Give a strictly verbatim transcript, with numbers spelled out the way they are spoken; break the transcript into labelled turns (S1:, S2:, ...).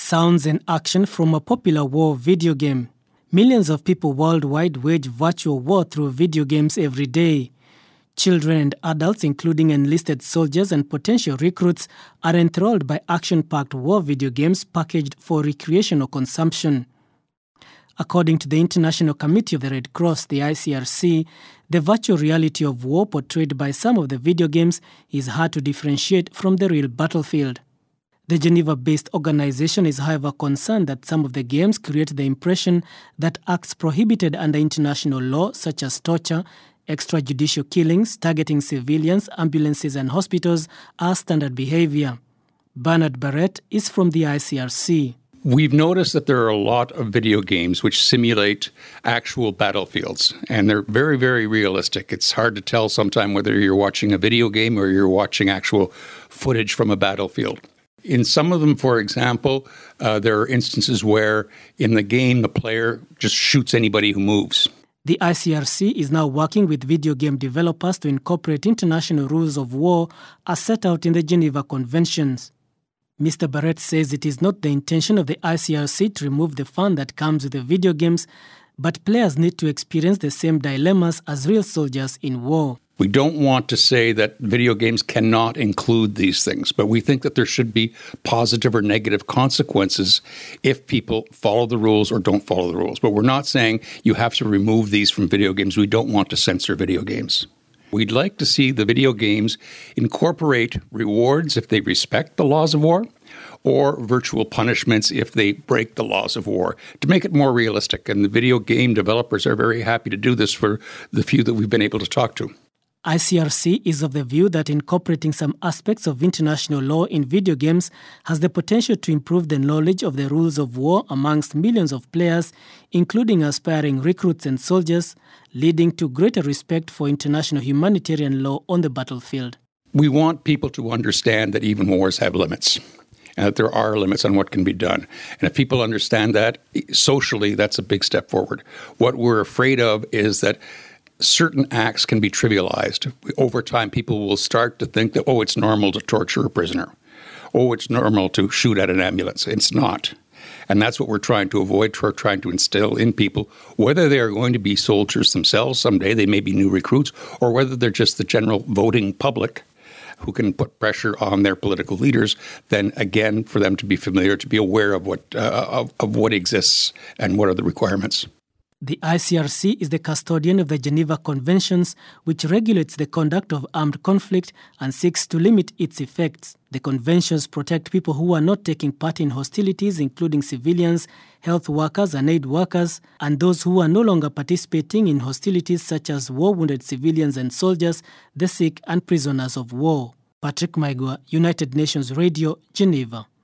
S1: Sounds and action from a popular war video game. Millions of people worldwide wage virtual war through video games every day. Children and adults, including enlisted soldiers and potential recruits, are enthralled by action-packed war video games packaged for recreational consumption. According to the International Committee of the Red Cross, the I C R C, the virtual reality of war portrayed by some of the video games is hard to differentiate from the real battlefield. The Geneva-based organization is however concerned that some of the games create the impression that acts prohibited under international law, such as torture, extrajudicial killings, targeting civilians, ambulances and hospitals, are standard behavior. Bernard Barrett is from the I C R C.
S2: We've noticed that there are a lot of video games which simulate actual battlefields, and they're very, very realistic. It's hard to tell sometimes whether you're watching a video game or you're watching actual footage from a battlefield. In some of them, for example, uh, there are instances where in the game the player just shoots anybody who moves.
S1: The I C R C is now working with video game developers to incorporate international rules of war as set out in the Geneva Conventions. Mister Barrett says it is not the intention of the I C R C to remove the fun that comes with the video games, but players need to experience the same dilemmas as real soldiers in war.
S2: We don't want to say that video games cannot include these things, but we think that there should be positive or negative consequences if people follow the rules or don't follow the rules. But we're not saying you have to remove these from video games. We don't want to censor video games. We'd like to see the video games incorporate rewards if they respect the laws of war, or virtual punishments if they break the laws of war, to make it more realistic. And the video game developers are very happy to do this for the few that we've been able to talk to.
S1: I C R C is of the view that incorporating some aspects of international law in video games has the potential to improve the knowledge of the rules of war amongst millions of players, including aspiring recruits and soldiers, leading to greater respect for international humanitarian law on the battlefield.
S2: We want people to understand that even wars have limits, and that there are limits on what can be done. And if people understand that, socially, that's a big step forward. What we're afraid of is that certain acts can be trivialized. Over time, people will start to think that, oh, it's normal to torture a prisoner. Oh, it's normal to shoot at an ambulance. It's not. And that's what we're trying to avoid, we're trying to instill in people, whether they are going to be soldiers themselves someday, they may be new recruits, or whether they're just the general voting public who can put pressure on their political leaders, then again, for them to be familiar, to be aware of what uh, of, of what exists and what are the requirements.
S1: The I C R C is the custodian of the Geneva Conventions, which regulates the conduct of armed conflict and seeks to limit its effects. The conventions protect people who are not taking part in hostilities, including civilians, health workers and aid workers, and those who are no longer participating in hostilities such as war-wounded civilians and soldiers, the sick and prisoners of war. Patrick Maigwa, United Nations Radio, Geneva.